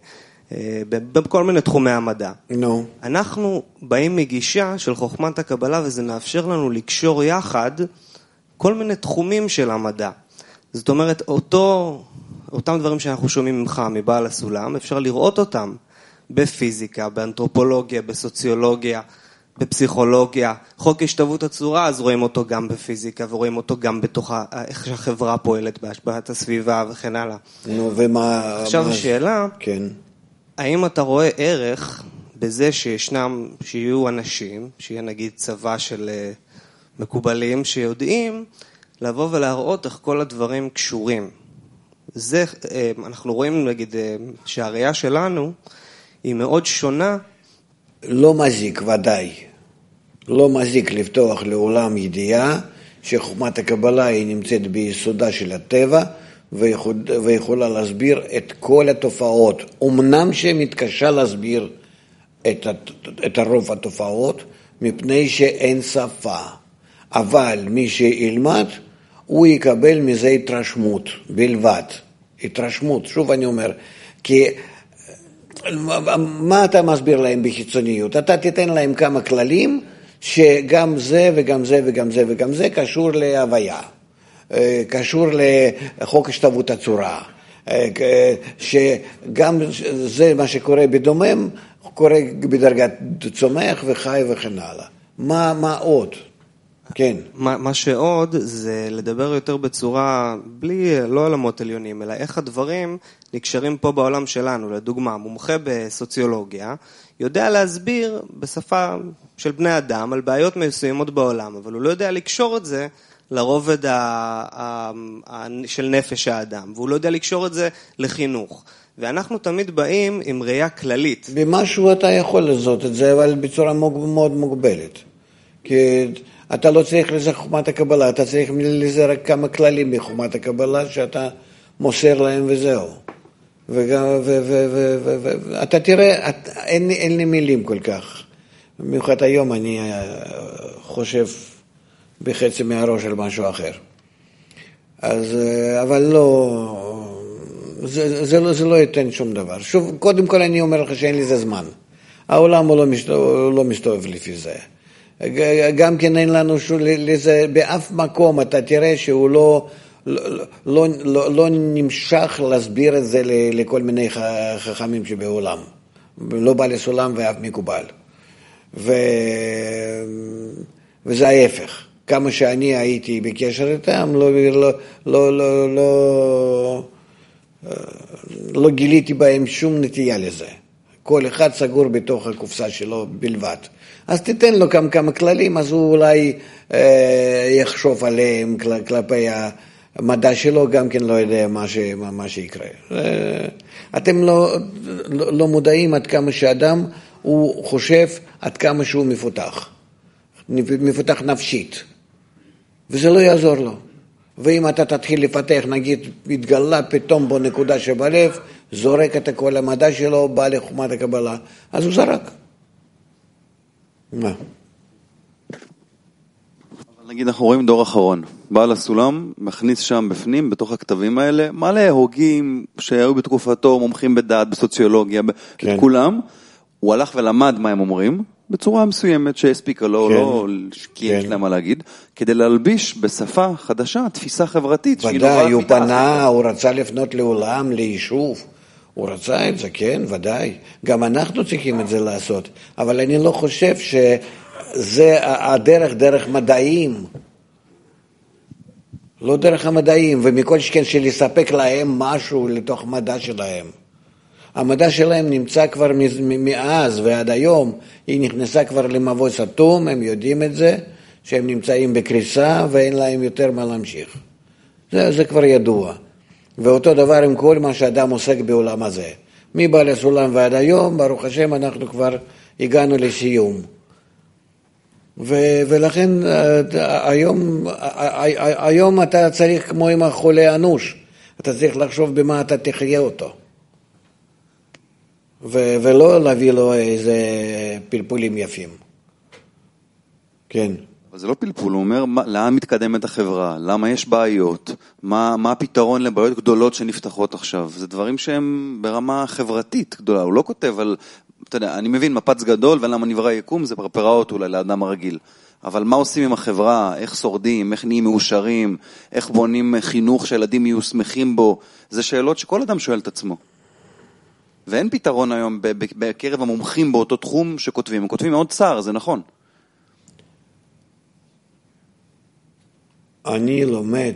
בכל מיני תחומי המדע. נו. No. אנחנו באים מגישה של חוכמת הקבלה, וזה מאפשר לנו לקשור יחד כל מיני תחומים של המדע. זאת אומרת, אותו, אותם דברים שאנחנו שומעים ממך, מבעל הסולם, אפשר לראות אותם בפיזיקה, באנתרופולוגיה, בסוציולוגיה, בפסיכולוגיה. חוק השתוות הצורה, אז רואים אותו גם בפיזיקה, ורואים אותו גם בתוך איך שהחברה פועלת בהשפעת הסביבה וכן הלאה. נו, ומה... עכשיו מה... השאלה, כן. האם אתה רואה ערך בזה שישנם, שיהיו אנשים, שיהיה נגיד צבא של מקובלים, שיודעים לבוא ולהראות איך כל הדברים קשורים. זה, אנחנו רואים נגיד שהראייה שלנו היא מאוד שונה. לא מזיק ודאי. לא מזיק לפתוח לעולם ידיעה שחוכמת הקבלה היא נמצאת ביסודה של הטבע ויכולה להסביר את כל התופעות. אמנם שמתקשה להסביר את, את הרוב התופעות מפני שאין שפה. אבל מי שילמד הוא יקבל מזה התרשמות בלבד. התרשמות, שוב אני אומר, כי מה אתה מסביר להם בחיצוניות? אתה תיתן להם כמה כללים שגם זה וגם זה וגם זה וגם זה קשור להוויה, קשור לחוק השתוות הצורה, שגם זה מה שקורה בדומם, קורה בדרגת צומח וחי וכן הלאה. מה, מה עוד? כן. מה, מה שעוד זה לדבר יותר בצורה, בלי, לא עולמות עליונים, אלא איך הדברים נקשרים פה בעולם שלנו. לדוגמה, מומחה בסוציולוגיה יודע להסביר בשפה של בני אדם על בעיות מסוימות בעולם, אבל הוא לא יודע לקשור את זה לרובד ה, ה, ה, של נפש האדם, והוא לא יודע לקשור את זה לחינוך. ואנחנו תמיד באים עם ראייה כללית. במשהו אתה יכול לעשות את זה, אבל בצורה מאוד מוגבלת. כי אתה לא צריך לזה חוכמת הקבלה, אתה צריך לזה רק כמה כללים בחוכמת הקבלה שאתה מוסר להם וזהו. ואתה תראה, אין לי מילים כל כך. במיוחד היום אני חושב בחצי מהראש על משהו אחר. אז, אבל לא, זה, זה לא, זה לא ייתן שום דבר. שוב, קודם כל אני אומר לך שאין לזה זמן. העולם הוא לא מסתובב, לא מסתובב לפי זה. גם כן אין לנו לזה, באף מקום אתה תראה שהוא לא, לא, לא, לא, לא נמשך להסביר את זה לכל מיני חכמים שבעולם. לא בא לסולם ואף מקובל. ו... וזה ההפך. כמה שאני הייתי בקשר איתם, לא, לא, לא, לא, לא, לא גיליתי בהם שום נטייה לזה. כל אחד סגור בתוך הקופסה שלו בלבד. אז תיתן לו כמה, כמה כללים, אז הוא אולי אה, יחשוב עליהם כל, כלפי המדע שלו, גם כן לא יודע מה, ש, מה, מה שיקרה. אה, אתם לא, לא, לא מודעים עד כמה שאדם, הוא חושב עד כמה שהוא מפותח, מפותח נפשית, וזה לא יעזור לו. ואם אתה תתחיל לפתח, נגיד, מתגלה פתאום בו נקודה שבלב, זורק את כל המדע שלו, בא לחוכמת הקבלה, אז הוא זרק. מה? נגיד אנחנו רואים דור אחרון, בעל הסולם מכניס שם בפנים, בתוך הכתבים האלה, מלא הוגים שהיו בתקופתו, מומחים בדעת, בסוציולוגיה, כן. את כולם, הוא הלך ולמד מה הם אומרים, בצורה מסוימת שהספיקה לו, כן. לא כי יש כן. להם מה להגיד, כדי להלביש בשפה חדשה, תפיסה חברתית. ודאי, הוא פנה, הוא רצה לפנות לעולם, ליישוב, הוא רצה את זה, כן, ודאי. גם אנחנו צריכים את זה לעשות, אבל אני לא חושב שזה הדרך, דרך מדעים, לא דרך המדעים, ומכל שכן שלספק להם משהו לתוך מדע שלהם. המדע שלהם נמצא כבר מאז ועד היום, היא נכנסה כבר למבוי סתום, הם יודעים את זה, שהם נמצאים בקריסה ואין להם יותר מה להמשיך. זה, זה כבר ידוע. ואותו דבר עם כל מה שאדם עוסק בעולם הזה. מבעל הסולם ועד היום, ברוך השם, אנחנו כבר הגענו לסיום. ו- ולכן היום, היום אתה צריך כמו עם החולה אנוש, אתה צריך לחשוב במה אתה תחיה אותו. ו- ולא להביא לו איזה פלפולים יפים. כן. אבל זה לא פלפול, הוא אומר לאן מתקדמת החברה, למה יש בעיות, מה, מה הפתרון לבעיות גדולות שנפתחות עכשיו. זה דברים שהם ברמה חברתית גדולה, הוא לא כותב על, אתה יודע, אני מבין מפץ גדול ולמה נברא יקום, זה פרפראות אולי לאדם הרגיל. אבל מה עושים עם החברה, איך שורדים, איך נהיים מאושרים, איך בונים חינוך שהילדים יהיו שמחים בו, זה שאלות שכל אדם שואל את עצמו. ואין פתרון היום בקרב המומחים באותו תחום שכותבים. הם כותבים מאוד צער, זה נכון. אני לומד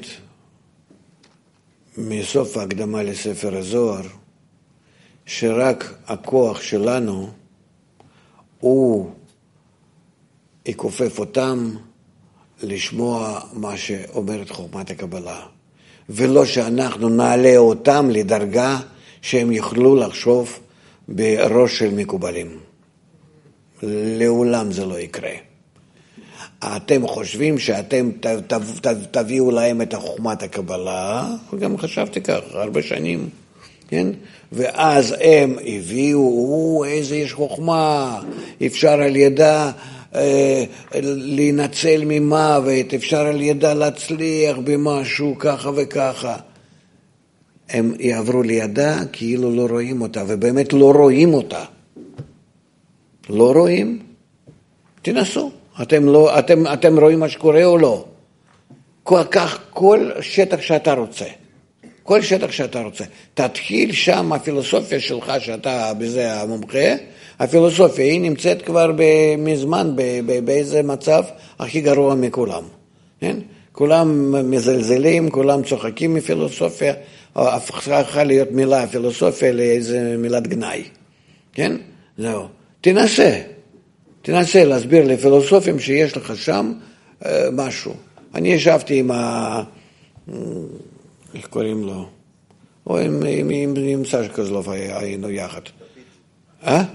מסוף ההקדמה לספר הזוהר, שרק הכוח שלנו הוא יכופף אותם לשמוע מה שאומרת חוכמת הקבלה, ולא שאנחנו נעלה אותם לדרגה שהם יוכלו לחשוב בראש של מקובלים. לעולם זה לא יקרה. אתם חושבים שאתם תביאו להם את חוכמת הקבלה, וגם חשבתי כך, הרבה שנים, כן? ואז הם הביאו, איזה יש חוכמה, אפשר על ידה אה, להינצל ממוות, אפשר על ידה להצליח במשהו ככה וככה. הם יעברו לידה כאילו לא רואים אותה, ובאמת לא רואים אותה. לא רואים? תנסו. אתם, לא, אתם, אתם רואים מה שקורה או לא? כל כך, כל שטח שאתה רוצה. כל שטח שאתה רוצה. תתחיל שם הפילוסופיה שלך, שאתה בזה המומחה, הפילוסופיה היא נמצאת כבר מזמן באיזה מצב הכי גרוע מכולם. כן? כולם מזלזלים, כולם צוחקים מפילוסופיה, הפכה להיות מילה פילוסופיה לאיזה מילת גנאי. כן? זהו. תנסה. תנסה להסביר לפילוסופים שיש לך שם אה, משהו. אני ישבתי עם ה... איך קוראים לו? או עם, עם, עם, עם סשה קוזלוב היינו יחד. אה?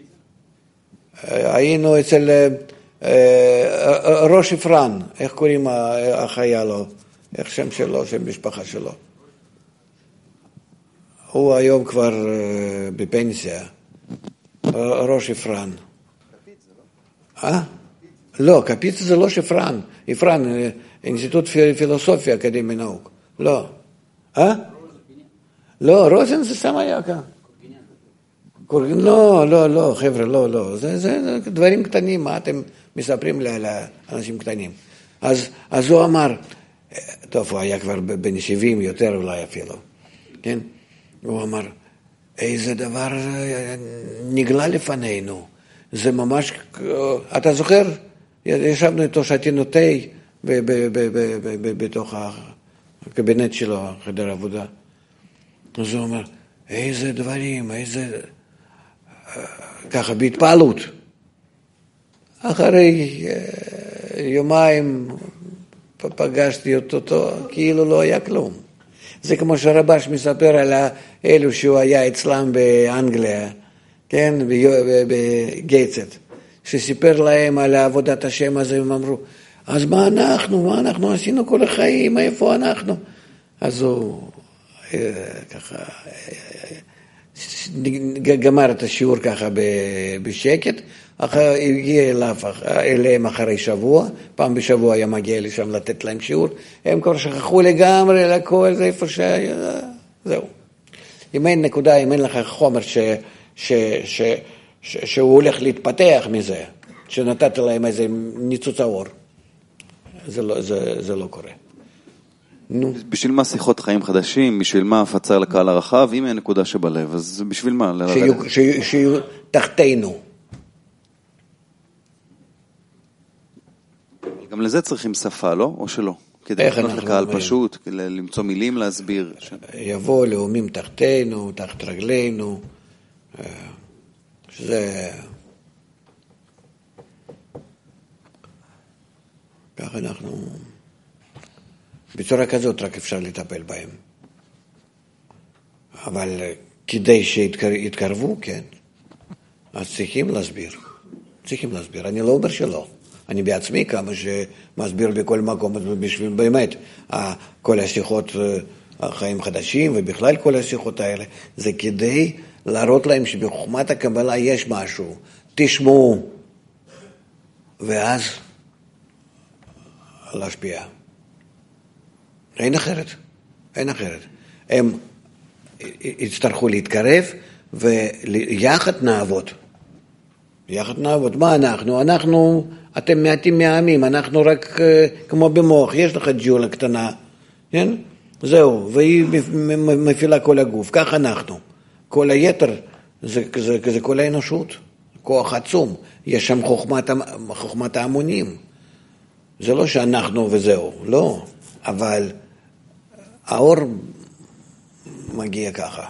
היינו אצל אה, ראש אפרן, איך קוראים החיה לו? איך שם שלו, שם משפחה שלו? הוא היום כבר אה, בפנסיה. ראש אפרן. אה? לא, קפיץ זה לא שפרן. אפרן, אינסטיטוט פילוסופיה אקדמי נאוק. לא. אה? לא, רוזן זה סתם היה כאן. לא, לא, לא, חבר'ה, לא, לא. זה, זה דברים קטנים, מה אתם מספרים לאנשים קטנים. אז, אז הוא אמר, טוב, הוא היה כבר בן שבעים יותר אולי אפילו. כן? הוא אמר, איזה דבר נגלה לפנינו. זה ממש, אתה זוכר? ישבנו איתו, שתינו תה בתוך הקבינט שלו, חדר עבודה. אז הוא אומר, איזה דברים, איזה ככה בהתפעלות. אחרי יומיים פגשתי אותו, כאילו לא היה כלום. זה כמו שרבש מספר על אלו שהוא היה אצלם באנגליה, כן, בגייצט, שסיפר להם על עבודת השם הזה, הם אמרו, אז מה אנחנו, מה אנחנו עשינו כל החיים, איפה אנחנו? אז הוא ככה גמר את השיעור ככה בשקט, הגיע אליהם אחרי שבוע, פעם בשבוע היה מגיע לשם לתת להם שיעור, הם כבר שכחו לגמרי לכל זה איפה שהיה, זהו. אם אין נקודה, אם אין לך חומר ש, ש, ש, ש, שהוא הולך להתפתח מזה, שנתת להם איזה ניצוץ האור, זה לא, זה, זה לא קורה. נו. בשביל מה שיחות חיים חדשים, בשביל מה הפצה לקהל הרחב, אם אין נקודה שבלב, אז בשביל מה? שיהיו, שיהיו, שיהיו תחתינו. גם לזה צריכים שפה, לא? או שלא? כדי לפנות לקהל פשוט, כדי למצוא מילים להסביר. יבוא לאומים תחתינו, תחת רגלינו, שזה... ככה אנחנו... בצורה כזאת רק אפשר לטפל בהם. אבל כדי שיתקרבו, כן, אז צריכים להסביר. צריכים להסביר. אני לא אומר שלא. אני בעצמי כמה שמסביר בכל מקום, בשביל באמת, כל השיחות החיים חדשים, ובכלל כל השיחות האלה, זה כדי להראות להם שבחוכמת הקבלה יש משהו. תשמעו, ואז להשפיע. אין אחרת, אין אחרת. הם יצטרכו להתקרב, ויחד נעבוד. יחד נעבוד. מה אנחנו? אנחנו, אתם מעטים מהעמים, אנחנו רק כמו במוח, יש לך ג'ולה קטנה, כן? זהו, והיא מפעילה כל הגוף, כך אנחנו. כל היתר, זה, זה, זה כל האנושות, כוח עצום, יש שם חוכמת, חוכמת ההמונים. זה לא שאנחנו וזהו, לא, אבל האור מגיע ככה.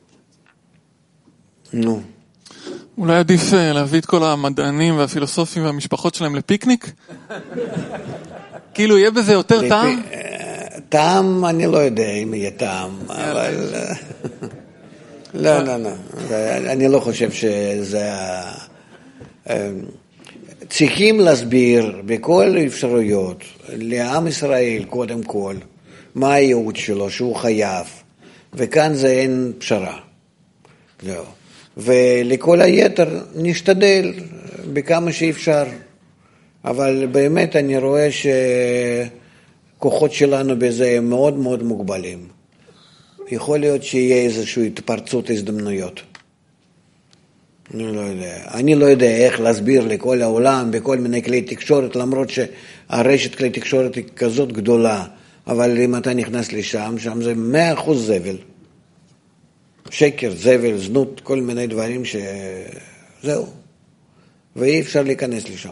נו. אולי עדיף להביא את כל המדענים והפילוסופים והמשפחות שלהם לפיקניק? כאילו יהיה בזה יותר טעם? טעם, אני לא יודע אם יהיה טעם, אבל... לא, לא, לא. אני לא חושב שזה... צריכים להסביר בכל האפשרויות לעם ישראל קודם כל מה הייעוד שלו, שהוא חייב, וכאן זה אין פשרה. זהו. ולכל היתר נשתדל בכמה שאפשר, אבל באמת אני רואה שכוחות שלנו בזה הם מאוד מאוד מוגבלים. יכול להיות שיהיה איזושהי התפרצות הזדמנויות. אני לא יודע. אני לא יודע איך להסביר לכל העולם בכל מיני כלי תקשורת, למרות שהרשת כלי תקשורת היא כזאת גדולה, אבל אם אתה נכנס לשם, שם זה מאה אחוז זבל. שקר, זבל, זנות, כל מיני דברים ש... זהו. ואי אפשר להיכנס לשם.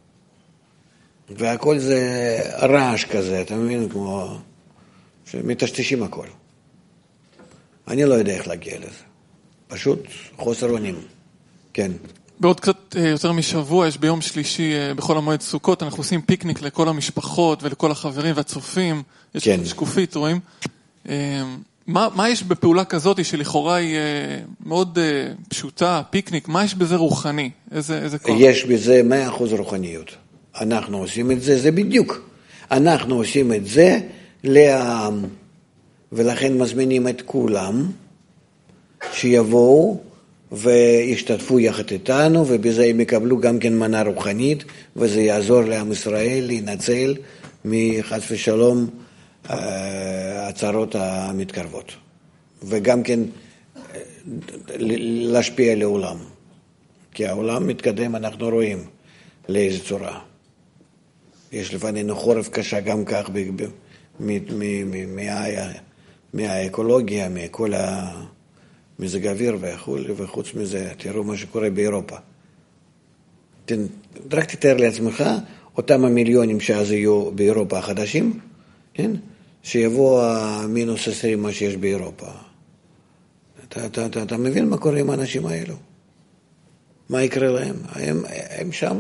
והכל זה רעש כזה, אתה מבין? כמו שמטשטשים הכל. אני לא יודע איך להגיע לזה. פשוט חוסר אונים. כן. בעוד קצת יותר משבוע, יש ביום שלישי בכל המועד סוכות, אנחנו עושים פיקניק לכל המשפחות ולכל החברים והצופים. יש כן. שקופית, רואים? מה, מה יש בפעולה כזאת שלכאורה היא מאוד פשוטה, פיקניק, מה יש בזה רוחני? איזה, איזה כוח? יש בזה מאה אחוז רוחניות. אנחנו עושים את זה, זה בדיוק. אנחנו עושים את זה לעם, ולכן מזמינים את כולם שיבואו וישתתפו יחד איתנו, ובזה הם יקבלו גם כן מנה רוחנית, וזה יעזור לעם ישראל להינצל מחס ושלום הצרות המתקרבות, וגם כן להשפיע לעולם, כי העולם מתקדם, אנחנו רואים לאיזו צורה. יש לפנינו חורף קשה גם כך מהאקולוגיה, מכל המזג האוויר וחוץ מזה, תראו מה שקורה באירופה. רק תתאר לעצמך, אותם המיליונים שאז יהיו באירופה החדשים, כן? שיבוא המינוס עשרים מה שיש באירופה. אתה, אתה, אתה, אתה מבין מה קורה עם האנשים האלו? מה יקרה להם? הם, הם שם...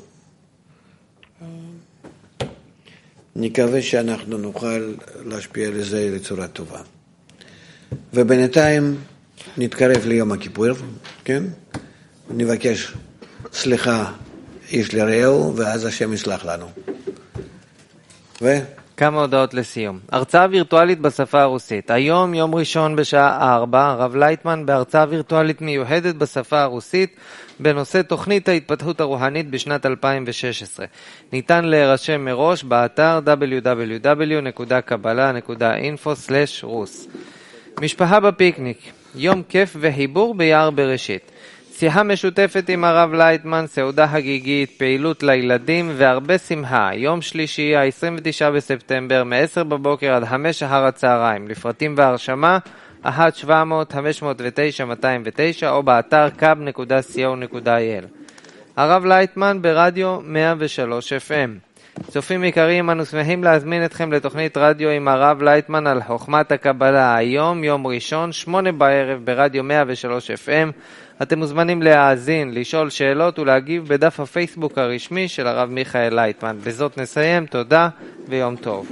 נקווה שאנחנו נוכל להשפיע על זה לצורה טובה. ובינתיים נתקרב ליום הכיפור, כן? נבקש סליחה איש לרעהו, ואז השם יסלח לנו. ו... כמה הודעות לסיום. הרצאה וירטואלית בשפה הרוסית. היום, יום ראשון בשעה ארבע, הרב לייטמן בהרצאה וירטואלית מיוחדת בשפה הרוסית בנושא תוכנית ההתפתחות הרוחנית בשנת אלפיים ושש עשרה. ניתן להירשם מראש באתר דאבליו דאבליו דאבליו נקודה קבלה נקודה אינפו סלש רוס. משפחה בפיקניק. יום כיף וחיבור ביער בראשית. שיחה משותפת עם הרב לייטמן, סעודה חגיגית, פעילות לילדים והרבה שמחה. יום שלישי, ה-עשרים ותשעה בספטמבר, מ-עשר בבוקר עד חמש אחר הצהריים. לפרטים והרשמה, אחת שבע אפס אפס חמש אפס תשע מאתיים ותשע או באתר קאב נקודה סי או נקודה איי אל. הרב לייטמן ברדיו מאה ושלוש אף אם. צופים יקרים, אנו שמחים להזמין אתכם לתוכנית רדיו עם הרב לייטמן על חוכמת הקבלה. היום, יום ראשון, שמונה בערב ברדיו מאה ושלוש אף אם. אתם מוזמנים להאזין, לשאול שאלות ולהגיב בדף הפייסבוק הרשמי של הרב מיכאל לייטמן. בזאת נסיים, תודה ויום טוב.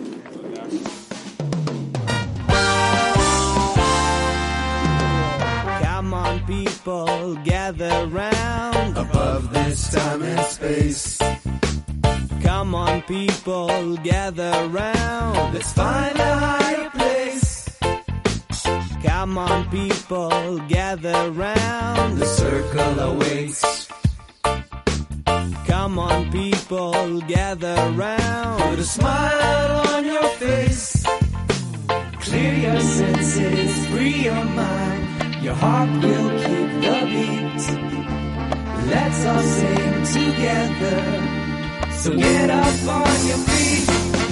Come on people, gather round above this time and space. Come on people, gather round, let's find a higher place. Come on people, gather round, the circle awaits. Come on people, gather round, put a smile on your face. Clear your senses, free your mind, your heart will keep the beat. Let's all sing together, so get up on your feet.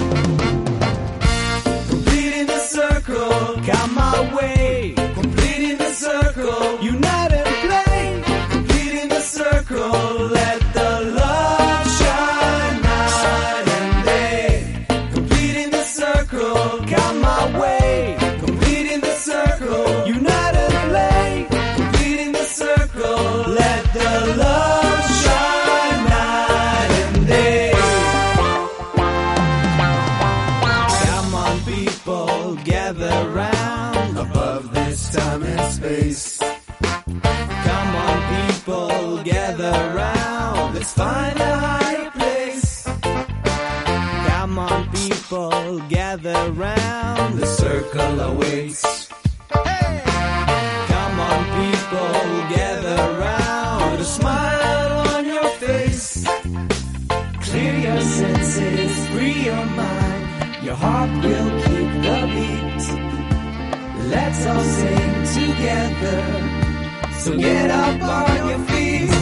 Completing the circle, come my way. Completing the circle, unite and play. Completing the circle, let the love shine night and day. Completing the circle, come my way. Completing the circle, unite and play. Completing the circle, let the love shine night and day. Come on people, gather round above this time and space. Come on people, gather round, let's find a higher place. Come on people, gather round, the circle awaits. Come on people, gather round, put a smile on your face. Clear your senses, free your mind, your heart will keep the beat. Let's all sing together, so get up on your feet.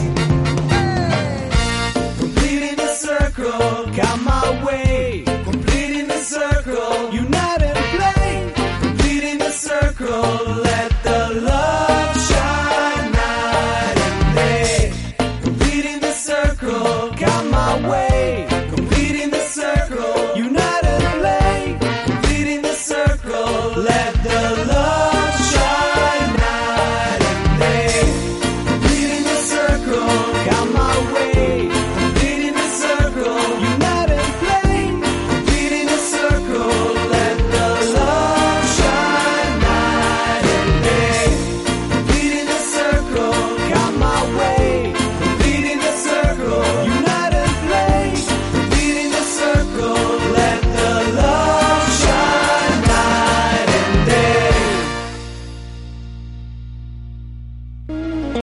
Completing the circle, come my way. Completing the circle, unite and play. Completing the circle, let the love